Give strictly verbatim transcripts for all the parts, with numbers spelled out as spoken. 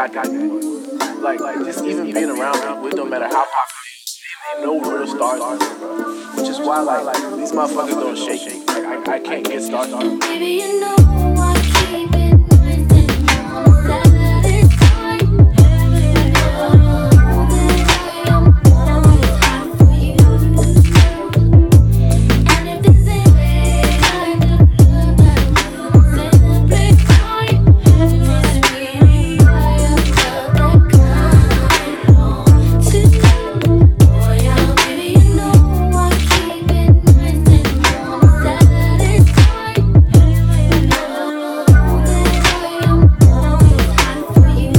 got that. Like, like just even being around people, it don't matter how popular it is, they know real stars are, bro. Which is why, like, like these motherfuckers don't shake. Like, I, I can't get started. Baby, you know I keep it nice and warm. That is time. You know that I am always hot for you. And if there's any kind of love that will celebrate time, trust me, I have felt that kind on too. Oh yeah, baby, you know I keep it nice and warm. That is time. You know that I am always hot for you.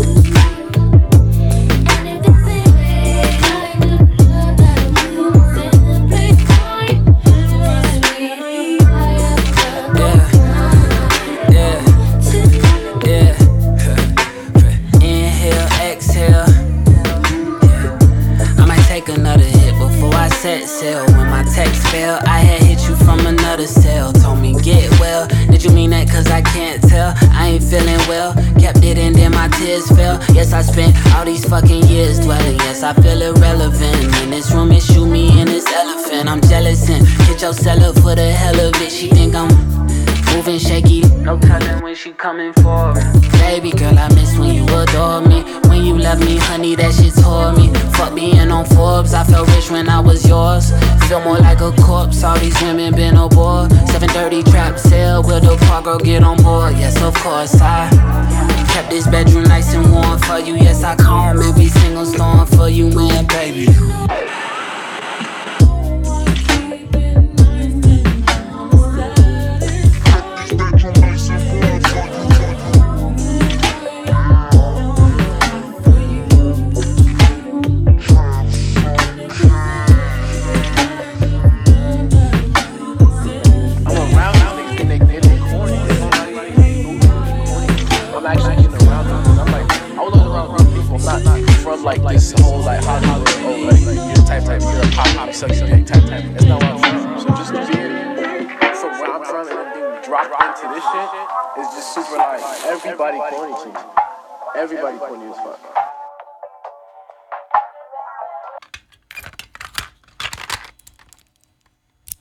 And if there's any kind of love that will celebrate time, trust me, I have felt that kind Yeah, too. yeah. Inhale, exhale. Yeah. I might take another hit before I set sail. When my text failed, I had hit you from another cell. Told me get well. Did you mean that? Cause I can't tell. I ain't feeling well. Kept it and then my tears fell. Yes, I spent all these fucking years dwelling. Yes, I feel irrelevant. In this room, it shoot me in this elephant. I'm jealous and hit your seller for the hell of it. She think I'm moving shaky. No telling when she coming for me. Baby girl, I miss when you adore me. When you left me, honey, that shit tore me. Fuck being on Forbes, I felt rich when I was yours. Feel more like a corpse, all these women been aboard. seven thirty trap sale, will the park girl get on board? Yes, of course, I kept this bedroom nice and warm for you. Yes, I calm every single storm for you, man, baby. Like this whole like Hollywood, oh like, like you're the type type, you're a pop pop sexy type type. That's not where I'm from. So just being from where I'm from and then being dropped into this shit is just super like everybody corny to me. Everybody corny as fuck.